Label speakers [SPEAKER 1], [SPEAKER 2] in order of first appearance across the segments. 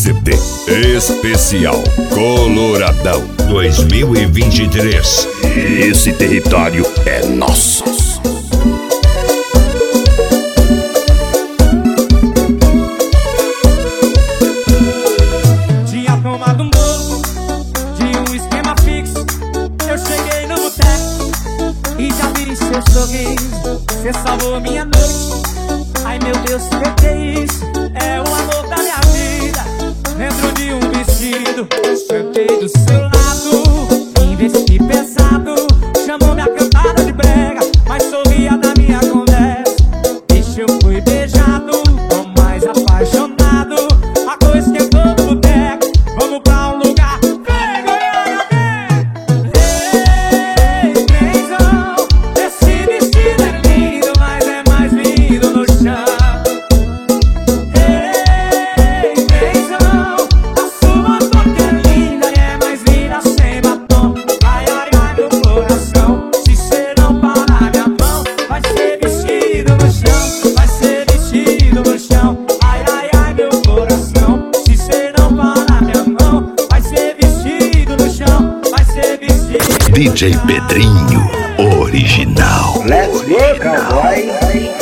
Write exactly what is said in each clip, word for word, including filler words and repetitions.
[SPEAKER 1] C D especial Coloradão dois mil e vinte e três. Esse território é nosso.
[SPEAKER 2] Tinha tomado um bolo de um esquema fixo. Eu cheguei no boteco e já vi seu sorriso. Você salvou minha noite. Ai meu Deus, o que é isso? É o amor da minha vida dentro de um vestido. Sentei do seu lado, investi pesado. Chamou minha cantada de brega, mas sorria da minha conversa. Deixa eu fui beijado, tô mais apaixonado. A coisa esquentou no boteco, vamos pra um lugar. Vem, Goiânia, vem! Ei, benzão, esse vestido é lindo, mas é mais lindo no chão. Ei, benzão, a sua boca é linda e é mais linda sem batom. Ai, ai, ai, meu coração, se cê não parar minha mão, vai ser vestido no chão, vai ser vestido no chão. Ai, ai, ai, meu coração, se cê não parar minha mão, vai ser vestido no chão, vai ser vestido.
[SPEAKER 1] D J Pedrinho original.
[SPEAKER 3] Let's go, cowboy.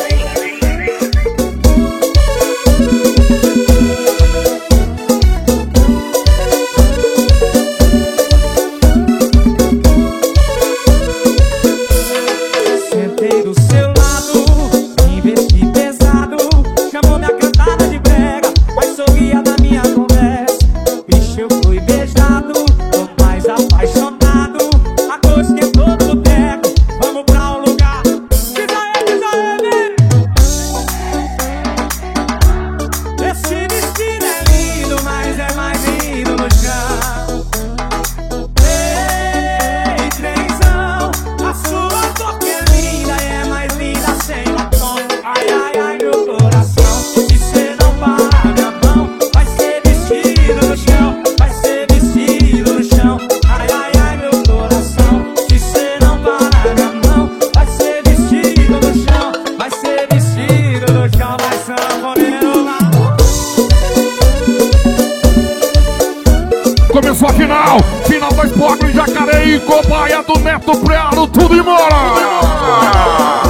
[SPEAKER 2] Sentei do seu lado, investi pesado. Chamou minha cantada de brega, mas sorria da minha conversa. Bicho, eu fui beijado, tô mais apaixonado. A coisa esquentou no boteco, vamos pra um lugar. Diz aí, diz aí, vem! Esse vestido é lindo, mas é mais lindo no chão. Ei, trenzão, a sua boca é linda e é mais linda sem batom. Ai, ai, ai, meu coração, se cê não parar minha mão, vai ser vestido no chão, vai ser vestido no chão. Ai, ai, ai, meu coração, se cê não parar minha mão, vai ser vestido no chão, vai ser vestido no chão. Vai sanfoneiro lá.
[SPEAKER 4] Começou a final, final da Sport em Jacareí, cobaia do Neto Prearo, tudo embora!